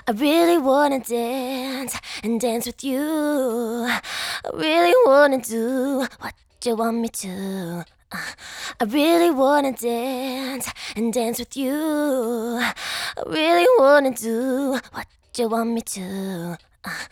I really wanna dance and dance with you. I really wanna do what you want me to. I really wanna dance and dance with you. I really wanna do what you want me to.